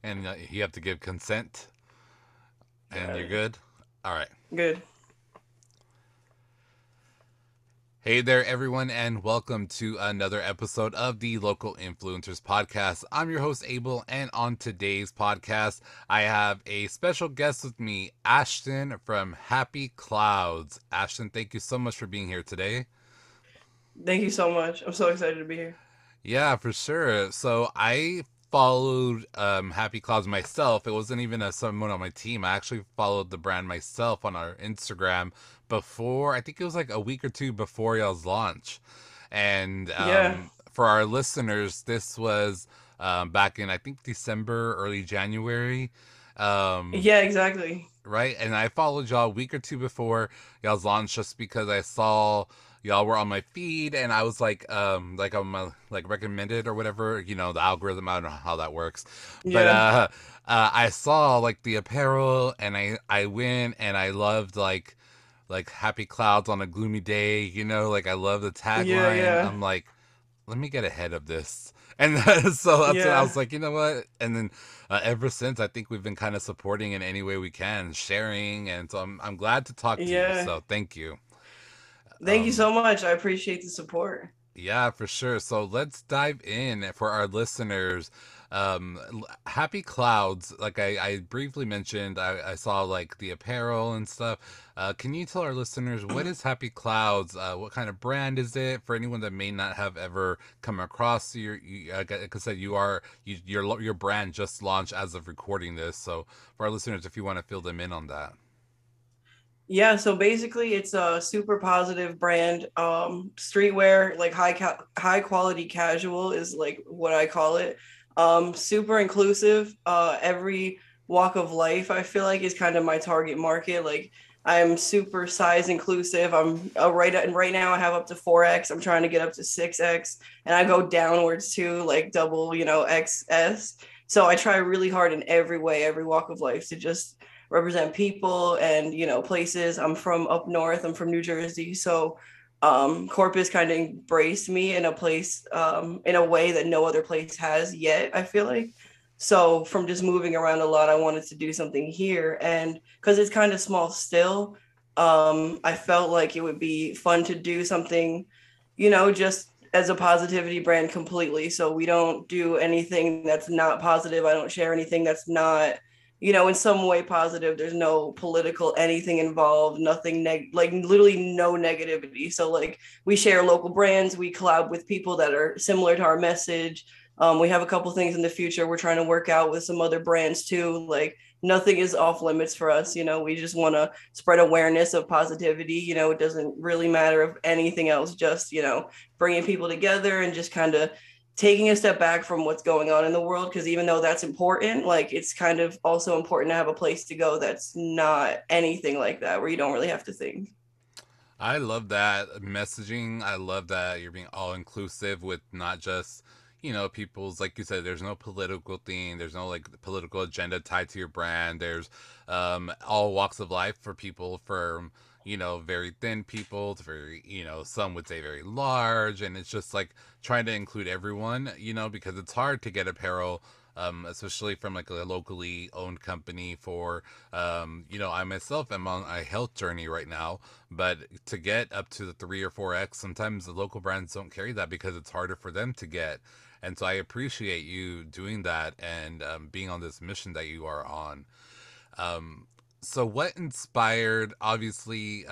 And you have to give consent, and Got you're it. good. All right. Good. Hey there, everyone, and welcome to another episode of the Local Influencers Podcast. I'm your host, Abel, and on today's podcast, I have a special guest with me, Ashton from Happy Clouds. Ashton, thank you so much for being here today. Thank you so much. I'm so excited to be here. Yeah, for sure. So I followed Happy Clouds myself. It wasn't even someone on my team. I actually followed the brand myself on our Instagram before. I think it was like a week or two before y'all's launch. And Yeah. for our listeners, this was back in I think December, early January. Um, Yeah, exactly. right? And I followed y'all a week or two before y'all's launch just because I saw y'all were on my feed and I was like on my like recommended or whatever, the algorithm, I don't know how that works. But Yeah. I saw like the apparel and I went and I loved like happy clouds on a gloomy day, like I love the Yeah, tagline. yeah. I'm like, let me get ahead of this. And so that's when I Yeah. was like, you know what? And then ever since, I think we've been kind of supporting in any way we can, sharing. And so I'm glad to talk to you. Yeah. So thank you. Thank you Um, so much. I appreciate the support. yeah, for sure. So let's dive in for our listeners. Happy Clouds, like I briefly mentioned, I saw like the apparel and stuff. Can you tell our listeners what is Happy Clouds? What kind of brand is it for anyone that may not have ever come across like I said, your brand just launched as of recording this. So for our listeners, if you want to fill them in on that. Yeah, so basically it's a super positive brand. Streetwear, like high quality casual is like what I call it. Super inclusive. Every walk of life I feel like is kind of my target market. Like I'm super size inclusive. I'm right now I have up to 4X. I'm trying to get up to 6X and I go downwards to like double, XS. So I try really hard in every way, every walk of life to just represent people and places. I'm from up north. I'm from New Jersey, so Corpus kind of embraced me in a place, in a way that no other place has yet, I feel like. So from just moving around a lot, I wanted to do something here, and because it's kind of small still, I felt like it would be fun to do something, just as a positivity brand completely. So we don't do anything that's not positive. I don't share anything that's not, in some way positive. There's no political anything involved, nothing like literally no negativity. So like we share local brands, we collab with people that are similar to our message. We have a couple things in the future we're trying to work out with some other brands too. Like nothing is off limits for us. We just want to spread awareness of positivity. It doesn't really matter if anything else, just bringing people together and just kind of taking a step back from what's going on in the world, because even though that's important, like it's kind of also important to have a place to go that's not anything like that, where you don't really have to think. I love that messaging. I love that you're being all inclusive with not just, people's, like you said, there's no political thing, there's no like political agenda tied to your brand. There's all walks of life for people from, very thin people to very, some would say very large. And it's just like trying to include everyone, because it's hard to get apparel especially from like a locally owned company for I myself am on a health journey right now, but to get up to the 3 or 4X, sometimes the local brands don't carry that because it's harder for them to get. And so I appreciate you doing that and being on this mission that you are on. um, so what inspired, obviously,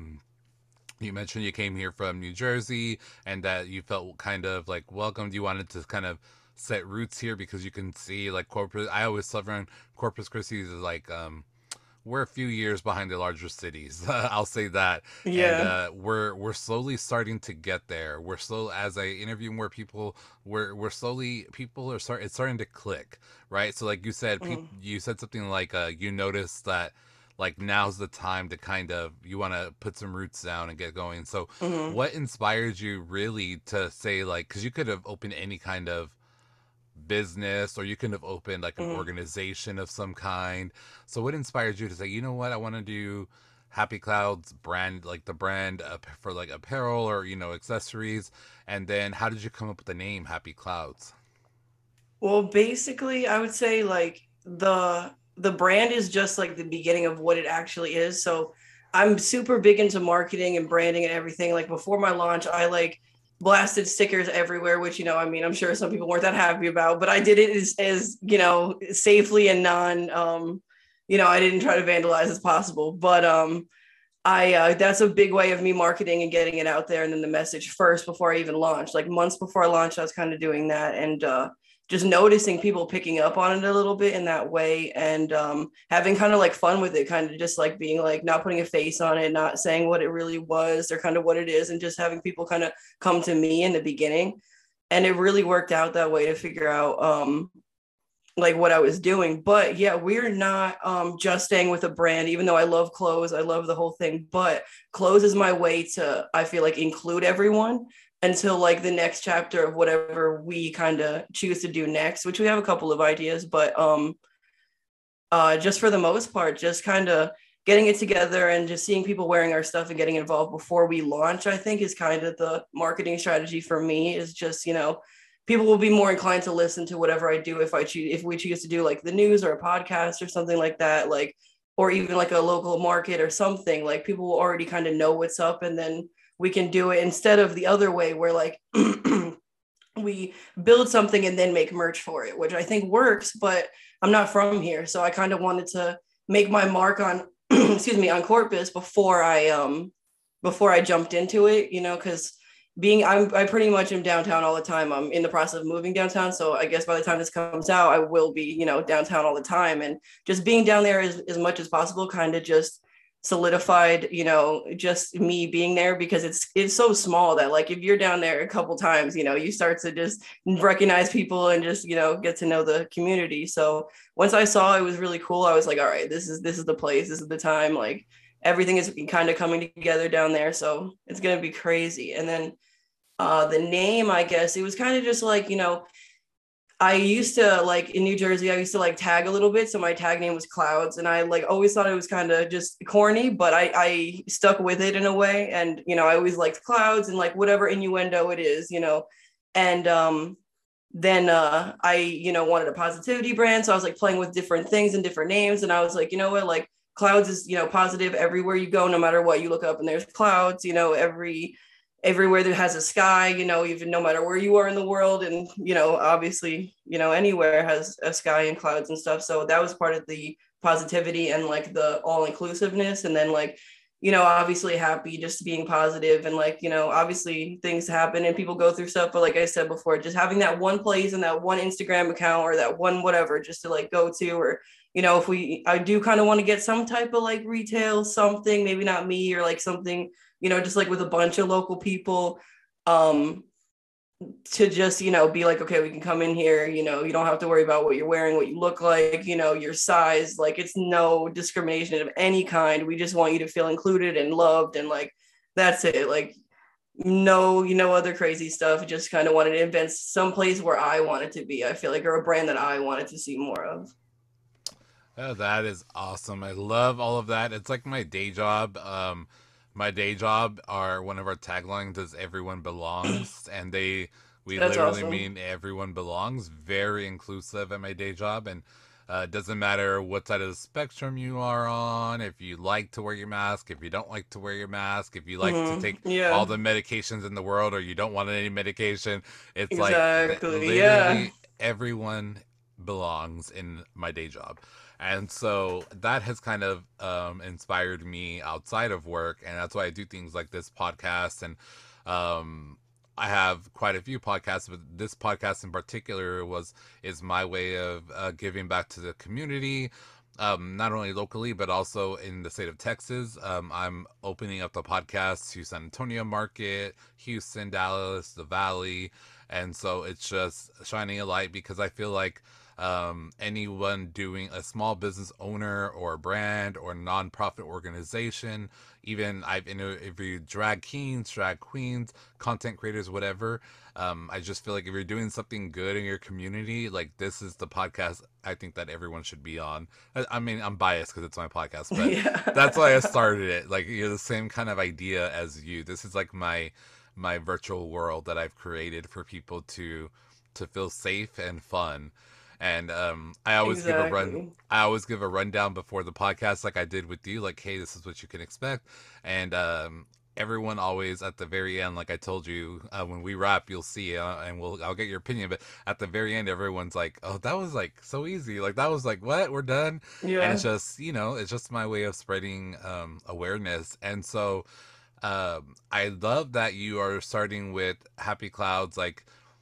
you mentioned you came here from New Jersey and that you felt kind of like welcomed. You wanted to kind of set roots here because you can see like Corpus. I always love around Corpus Christi is like we're a few years behind the larger cities. I'll say that, and Yeah. we're slowly starting to get there. We're slow as I interview more people. We're slowly people are start. It's starting to click, right? So like you said, Mm-hmm. you said something like you noticed that like now's the time to kind of you want to put some roots down and get going. So Mm-hmm. what inspired you really to say like because you could have opened any kind of business or you could have opened like an Mm-hmm. organization of some kind. So what inspired you to say, you know what, I want to do Happy Clouds brand, like the brand for like apparel or accessories? And then how did you come up with the name Happy Clouds? Well, basically, I would say like the brand is just like the beginning of what it actually is. So I'm super big into marketing and branding and everything. Like before my launch, I like blasted stickers everywhere, which I mean, I'm sure some people weren't that happy about, but I did it as safely and non I didn't try to vandalize as possible. But I that's a big way of me marketing and getting it out there, and then the message first before I even launched. Like months before I launched, I was kind of doing that, and just noticing people picking up on it a little bit in that way, and having kind of like fun with it, kind of just like being like not putting a face on it, not saying what it really was or kind of what it is, and just having people kind of come to me in the beginning, and it really worked out that way to figure out like what I was doing. But yeah, we're not just staying with a brand, even though I love clothes, I love the whole thing. But clothes is my way to, I feel like, include everyone until like the next chapter of whatever we kind of choose to do next, which we have a couple of ideas, but just for the most part, just kind of getting it together and just seeing people wearing our stuff and getting involved before we launch, I think is kind of the marketing strategy for me. Is just people will be more inclined to listen to whatever I do if we choose to do like the news or a podcast or something like that, like, or even like a local market or something. Like people will already kind of know what's up, and then we can do it instead of the other way where like we build something and then make merch for it, which I think works, but I'm not from here. So I kind of wanted to make my mark on excuse me, on Corpus before I jumped into it, because I pretty much am downtown all the time. I'm in the process of moving downtown. So I guess by the time this comes out, I will be, downtown all the time. And just being down there as much as possible kind of just solidified, just me being there, because it's so small that like if you're down there a couple times, you start to just recognize people and just, get to know the community. So once I saw it was really cool, I was like, all right, this is the place, this is the time. Like everything is kind of coming together down there. So it's gonna be crazy. And then the name, I guess it was kind of just like, I used to like in New Jersey, I used to like tag a little bit. So my tag name was Clouds. And I like always thought it was kind of just corny, but I stuck with it in a way. And, I always liked clouds and like whatever innuendo it is, And then I, wanted a positivity brand. So I was like playing with different things and different names. And I was like, you know what, like clouds is, positive everywhere you go, no matter what you look up and there's clouds, everywhere that has a sky, even no matter where you are in the world. And, obviously, anywhere has a sky and clouds and stuff. So that was part of the positivity and like the all inclusiveness. And then like, obviously happy just being positive and like, obviously things happen and people go through stuff. But like I said before, just having that one place and that one Instagram account or that one whatever just to like go to, or, I do kind of want to get some type of like retail something, maybe not me or like something, just like with a bunch of local people, to just, be like, okay, we can come in here, you don't have to worry about what you're wearing, what you look like, your size, like it's no discrimination of any kind. We just want you to feel included and loved. And like, that's it. Like, no, other crazy stuff. Just kind of wanted to invent some place where I wanted to be, I feel like, or a brand that I wanted to see more of. Oh, that is awesome. I love all of that. It's like my day job. My day job, are one of our taglines is everyone belongs, and we That's literally awesome. mean everyone belongs. Very inclusive at my day job, and it doesn't matter what side of the spectrum you are on, if you like to wear your mask, if you don't like to wear your mask, if you like to take all Yeah, the medications in the world or you don't want any medication. It's like exactly. Yeah. literally everyone belongs in my day job. And so that has kind of inspired me outside of work. And that's why I do things like this podcast. And I have quite a few podcasts, but this podcast in particular is my way of giving back to the community, not only locally but also in the state of Texas. I'm opening up the podcast to San Antonio market, Houston, Dallas, the Valley, and so it's just shining a light because I feel like anyone doing a small business owner or a brand or nonprofit organization, even I've interviewed drag kings, drag queens, content creators, whatever. I just feel like if you're doing something good in your community, like this is the podcast I think that everyone should be on. I mean, I'm biased because it's my podcast, but that's Yeah. why I started it. Like you're the same kind of idea as you. This is like my virtual world that I've created for people to to feel safe and fun. And I always give a run. Exactly. I always give a rundown before the podcast, like I did with you. Like, hey, this is what you can expect. And everyone always at the very end, like I told you, when we wrap, you'll see, and I'll get your opinion. But at the very end, everyone's like, "Oh, that was like so easy. Like that was like what we're done." And it's Yeah. just it's just my way of spreading awareness. And so I love that you are starting with Happy Clouds. Like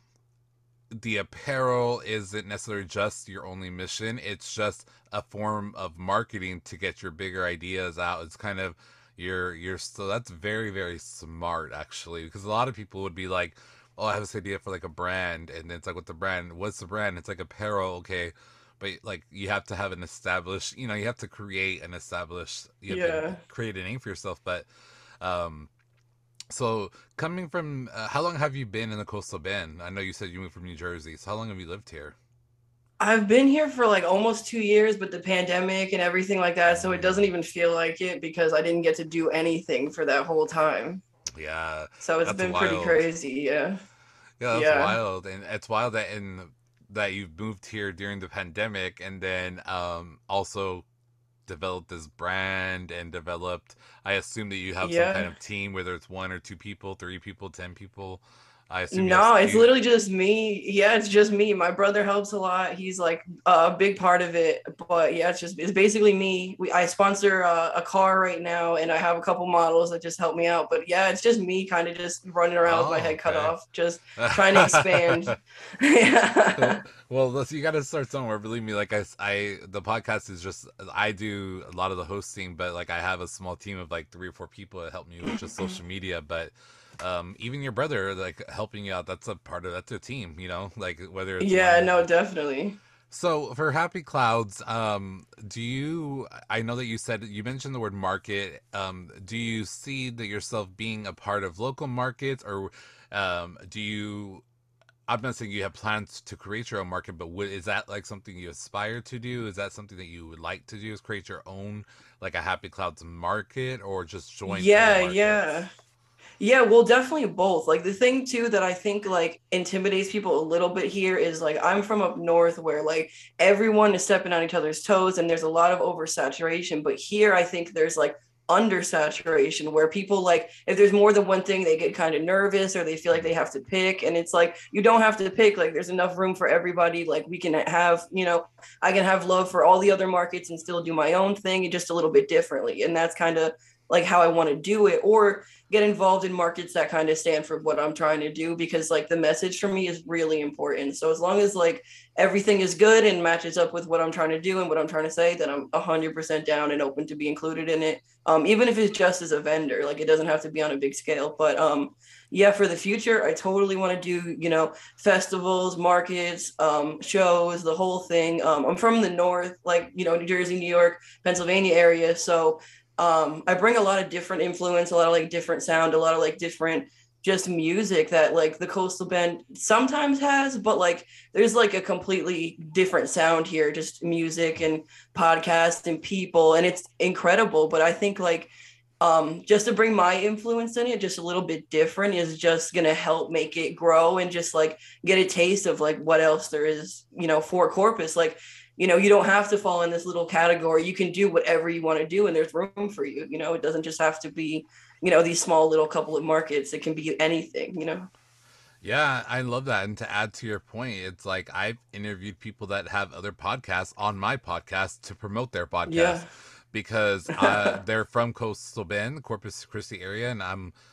the apparel isn't necessarily just your only mission. It's just a form of marketing to get your bigger ideas out. It's kind of your so that's very, very smart actually, because a lot of people would be like, oh, I have this idea for like a brand, and it's like, what the brand, what's the brand? It's like apparel, okay, but like you have to have an established, you have to create an established, you have to Yeah. create a name for yourself. But um so coming from, how long have you been in the coastal bend? I know you said you moved from New Jersey. So how long have you lived here? I've been here for like almost 2 years, but the pandemic and everything like that, so it doesn't Mm, even feel like it because I didn't get to do anything for that whole time. yeah, So it's that's been pretty wild. crazy. Yeah. Yeah, that's Yeah. wild, and it's wild that you've moved here during the pandemic, and then also developed this brand and developed. I assume that you have some kind Yeah. of team, whether it's one or two people, three people, 10 people. I assume you have. No, Do it's you? literally just me. Yeah, it's just me. My brother helps a lot. He's like a big part of it. But yeah, it's basically me. I sponsor a car right now, and I have a couple models that just help me out. But yeah, it's just me, kind of just running around with my Oh, head cut okay. off, just trying to expand. Well, Yeah. you got to start somewhere. Believe me, like the podcast is just, I do a lot of the hosting, but like I have a small team of like 3 or 4 people that help me with just social media. But even your brother, like helping you out, that's a team, like whether it's Yeah, one. no, definitely. So for Happy Clouds, I know that you mentioned the word market. Do you see that yourself being a part of local markets, or do you? I'm not saying you have plans to create your own market, but is that like something you aspire to do? Is that something that you would like to do? Is create your own, like a Happy Clouds market, or just join other Yeah, markets? yeah. Yeah, well, definitely both. Like the thing too that I think like intimidates people a little bit here is like I'm from up north where like everyone is stepping on each other's toes and there's a lot of oversaturation. But here I think there's like undersaturation where people like if there's more than one thing, they get kind of nervous or they feel like they Mm. have to pick. And it's like you don't have to pick, like there's enough room for everybody. Like we can have, I can have love for all the other markets and still do my own thing and just a little bit differently. And that's kind of like how I want to do it. Or get involved in markets that kind of stand for what I'm trying to do because like the message for me is really important. So as long as like everything is good and matches up with what I'm trying to do and what I'm trying to say, then I'm 100% down and open to be included in it. Even if it's just as a vendor, like it doesn't have to be on a big scale. But yeah, for the future, I totally want to do, festivals, markets, shows, the whole thing. I'm from the north, like, New Jersey, New York, Pennsylvania area. So I bring a lot of different influence, a lot of like different sound, a lot of like different just music that like the coastal bend sometimes has, but like there's like a completely different sound here, just music and podcasts and people, and it's incredible. But I think like just to bring my influence in it just a little bit different is just gonna help make it grow and just like get a taste of like what else there is, for Corpus. Like, you don't have to fall in this little category. You can do whatever you want to do, and there's room for you. It doesn't just have to be, these small little couple of markets. It can be anything. Yeah, I love that. And to add to your point, it's like I've interviewed people that have other podcasts on my podcast to promote their podcast Yeah. because they're from Coastal Bend, Corpus Christi area, and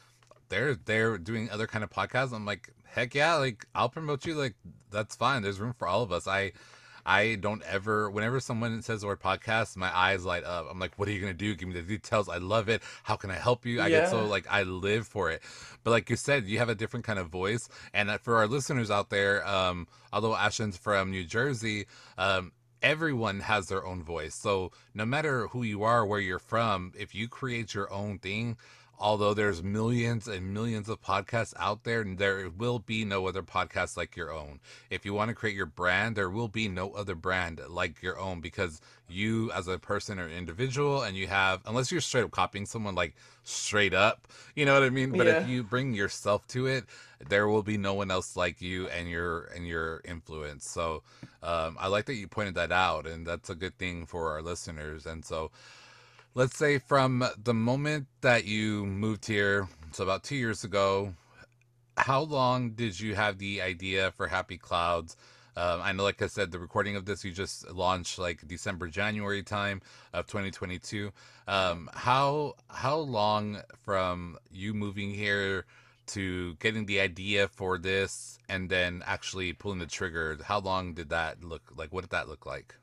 they're doing other kind of podcasts. I'm like, heck yeah, like I'll promote you. Like that's fine. There's room for all of us. I don't ever, whenever someone says the word podcast, my eyes light up. I'm like, what are you going to do? Give me the details. I love it. How can I help you? I get so Yeah. like, I live for it. But like you said, you have a different kind of voice. And for our listeners out there, although Ashton's from New Jersey, everyone has their own voice. So no matter who you are, where you're from, if you create your own thing, although there's millions and millions of podcasts out there, and there will be no other podcast like your own. If you want to create your brand, there will be no other brand like your own, because you as a person or individual, and you have, unless you're straight up copying someone, like straight up, you know what I mean? But if Yeah. you bring yourself to it, there will be no one else like you and your influence. So I like that you pointed that out, and that's a good thing for our listeners. And so let's say from the moment that you moved here, so about 2 years ago, how long did you have the idea for Happy Clouds? I know, like I said, the recording of this you just launched like December, January time of 2022. How long from you moving here to getting the idea for this and then actually pulling the trigger? How long did that look like? What did that look like?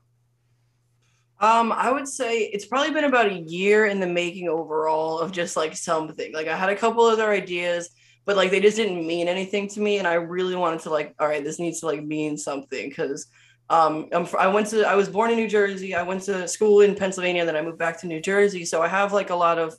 I would say it's probably been about a year in the making overall of just like something. Like I had a couple other ideas, but like they just didn't mean anything to me, and I really wanted to like, all right, this needs to like mean something because I was born in New Jersey. I went to school in Pennsylvania, then I moved back to New Jersey. So I have like a lot of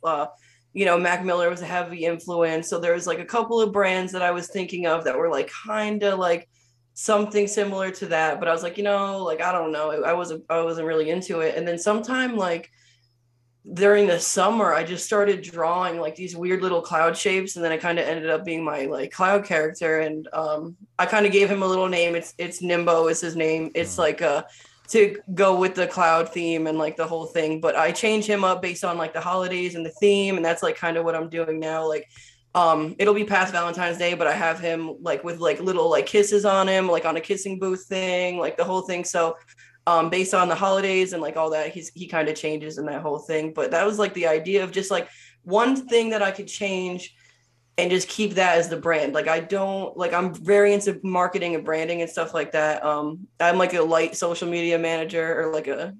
Mac Miller was a heavy influence. So there was like a couple of brands that I was thinking of that were like kind of like something similar to that, but I was like, like I don't know, I wasn't really into it. And then sometime like during the summer, I just started drawing like these weird little cloud shapes, and then it kind of ended up being my like cloud character. And I kind of gave him a little name. It's Nimbo is his name. It's Mm. like to go with the cloud theme and like the whole thing. But I change him up based on like the holidays and the theme, and that's like kind of what I'm doing now. Like it'll be past Valentine's Day, but I have him like with like little like kisses on him, like on a kissing booth thing, like the whole thing. So based on the holidays and like all that, he kind of changes in that whole thing. But that was like the idea of just like one thing that I could change and just keep that as the brand. Like I don't like I'm very into marketing and branding and stuff like that. I'm like a light social media manager or like a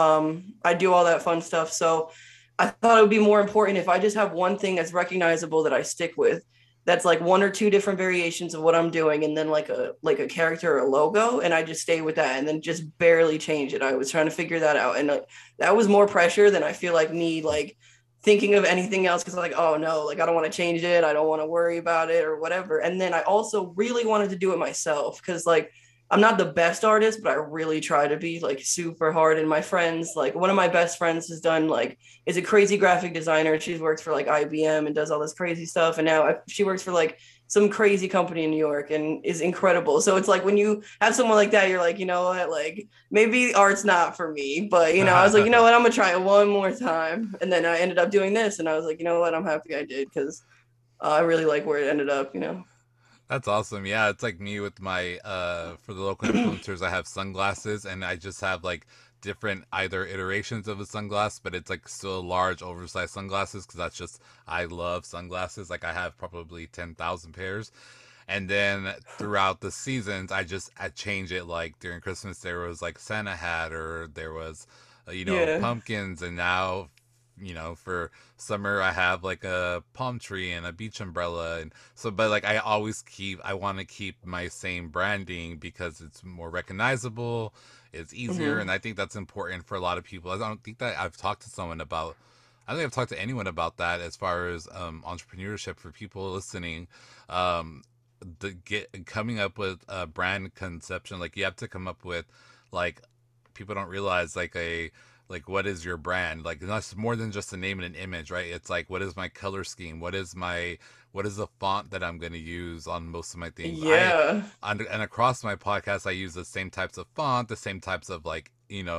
I do all that fun stuff. So I thought it would be more important if I just have one thing that's recognizable that I stick with. That's like one or two different variations of what I'm doing, and then like a character or a logo, and I just stay with that, and then just barely change it. I was trying to figure that out, and that was more pressure than I feel like me like thinking of anything else because I'm like, oh no, like I don't want to change it, I don't want to worry about it or whatever. And then I also really wanted to do it myself because like I'm not the best artist, but I really try to be like super hard. And my friends, like one of my best friends has done like is a crazy graphic designer. She's worked for like IBM and does all this crazy stuff. And now she works for like some crazy company in New York and is incredible. So it's like when you have someone like that, you're like, you know what, like maybe art's not for me, but I was like, you know what, I'm gonna try it one more time. And then I ended up doing this, and I was like, you know what, I'm happy I did because I really like where it ended up. That's awesome. Yeah, it's like me with my for the local influencers, I have sunglasses, and I just have like different either iterations of a sunglass, but it's like still large oversized sunglasses because that's just I love sunglasses. Like I have probably 10,000 pairs. And then throughout the seasons, I change it. Like during Christmas, there was like Santa hat, or there was, Yeah. pumpkins. And now, for summer, I have like a palm tree and a beach umbrella. And so, but like I want to keep my same branding because it's more recognizable, it's easier. Hmm. And I think that's important for a lot of people. I don't think that I've talked to someone about, I don't think I've talked to anyone about that as far as entrepreneurship for people listening. Um, the get coming up with a brand conception, like you have to come up with, like, people don't realize, like what is your brand, like that's more than just a name and an image, right? It's like, what is my color scheme, what is the font that I'm going to use on most of my things. Yeah. And across my podcast I use the same types of font, the same types of, like,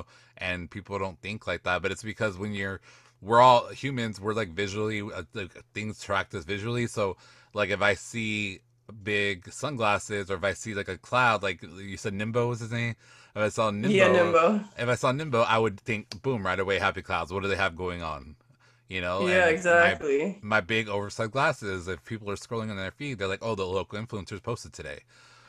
and people don't think like that, but it's because we're all humans, we're like visually, like, things track us visually. So like if I see big sunglasses, or if I see like a cloud, like you said, Nimbo was his name. If I saw Yeah, Nimbo, Nimbo. I would think, boom, right away, Happy Clouds. What do they have going on? Yeah, And exactly. my big oversized glasses. If people are scrolling on their feed, they're like, oh, the local influencers posted today.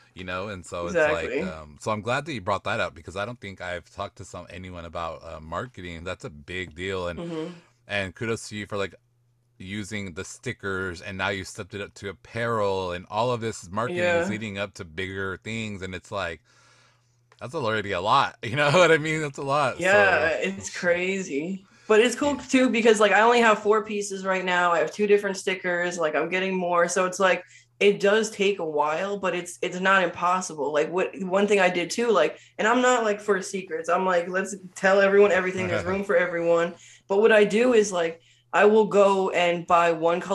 And so it's like, Exactly. so I'm glad that you brought that up because I don't think I've talked to anyone about marketing. That's a big deal, Hmm. and kudos to you for like using the stickers, and now you stepped it up to apparel, and all of this marketing is Yeah. leading up to bigger things, and it's like that's already a lot. You know what I mean? That's a lot. Yeah, So it's crazy. But it's cool Yeah. too because like I only have 4 pieces right now. I have 2 different stickers. Like I'm getting more, so it's like it does take a while, but it's not impossible. Like what one thing I did too, like, and I'm not like for secrets. I'm like, let's tell everyone everything. There's room for everyone. But what I do is like I will go and buy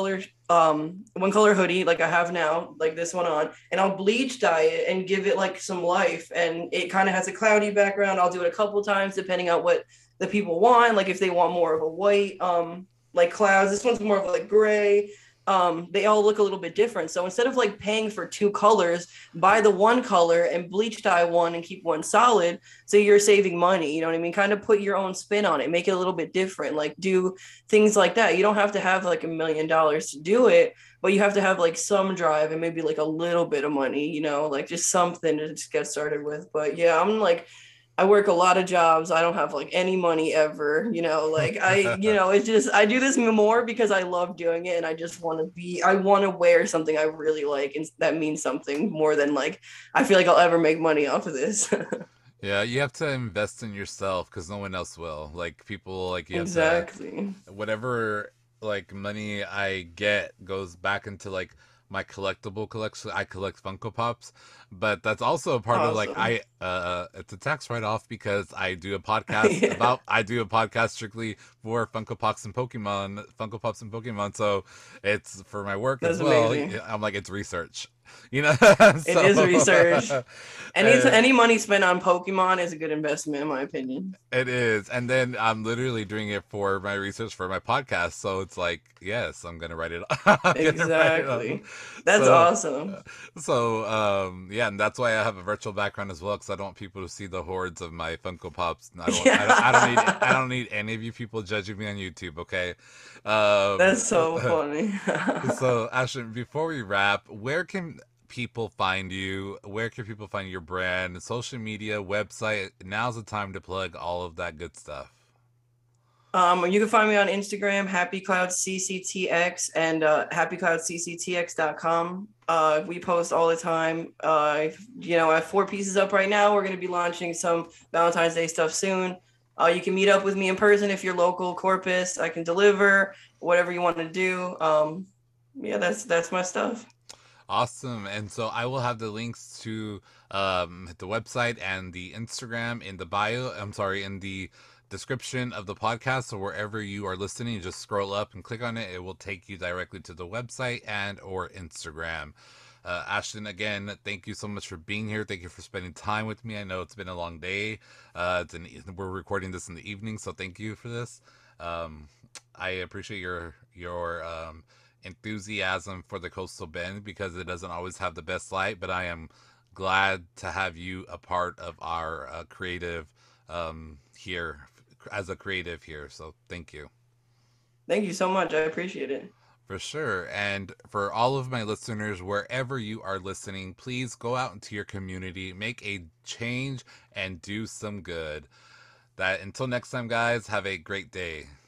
one color hoodie like I have now, like this one on, and I'll bleach dye it and give it like some life. And it kind of has a cloudy background. I'll do it a couple times depending on what the people want. Like if they want more of a white, like clouds, this one's more of like gray. They all look a little bit different. So instead of like paying for 2 colors, buy the one color and bleach dye one and keep one solid. So you're saving money. You know what I mean? Kind of put your own spin on it, make it a little bit different. Like do things like that. You don't have to have like $1 million to do it, but you have to have like some drive and maybe like a little bit of money, like just something to just get started with. But yeah, I'm like I work a lot of jobs. I don't have like any money ever, like it's just I do this more because I love doing it and I want to wear something I really like and that means something more than like I feel like I'll ever make money off of this. Yeah, you have to invest in yourself because no one else will. Like people, like you have to Exactly. whatever like money I get goes back into like my collectible collection. I collect Funko Pops, but that's also a part of like Awesome. it's a tax write off because Yeah, I do a podcast strictly for Funko Pops and Pokemon. So it's for my work as that's well. amazing. I'm like it's research, you know. It is research. So uh, Any money spent on Pokemon is a good investment in my opinion. it is. And then I'm literally doing it for my research for my podcast. So it's like, yes, I'm gonna write it I'm gonna write it on. Exactly. That's So awesome. yeah, and that's why I have a virtual background as well, because I don't want people to see the hordes of my Funko Pops. I Yeah. don't need any of you people judging me on YouTube, okay? That's Um so funny. so Ashton, before we wrap, where can people find you? Where can people find your brand, social media, website? Now's the time to plug all of that good stuff. You can find me on Instagram, HappyCloudCCTX and HappyCloudCCTX.com. We post all the time. I have 4 pieces up right now. We're going to be launching some Valentine's Day stuff soon. You can meet up with me in person if you're local, Corpus. I can deliver whatever you want to do. Yeah, that's my stuff. Awesome. And so I will have the links to the website and the Instagram in the bio. I'm sorry, in the description of the podcast. So wherever you are listening, just scroll up and click on it. It will take you directly to the website and or Instagram. Ashton, again, thank you so much for being here. Thank you for spending time with me. I know it's been a long day. We're recording this in the evening, so thank you for this. Um, I appreciate your enthusiasm for the Coastal Bend because it doesn't always have the best light, but I am glad to have you a part of our creative here as a creative here. So thank you. Thank you so much. I appreciate it. For sure. And for all of my listeners, wherever you are listening, please go out into your community, make a change, and do some good. That until next time, guys, have a great day.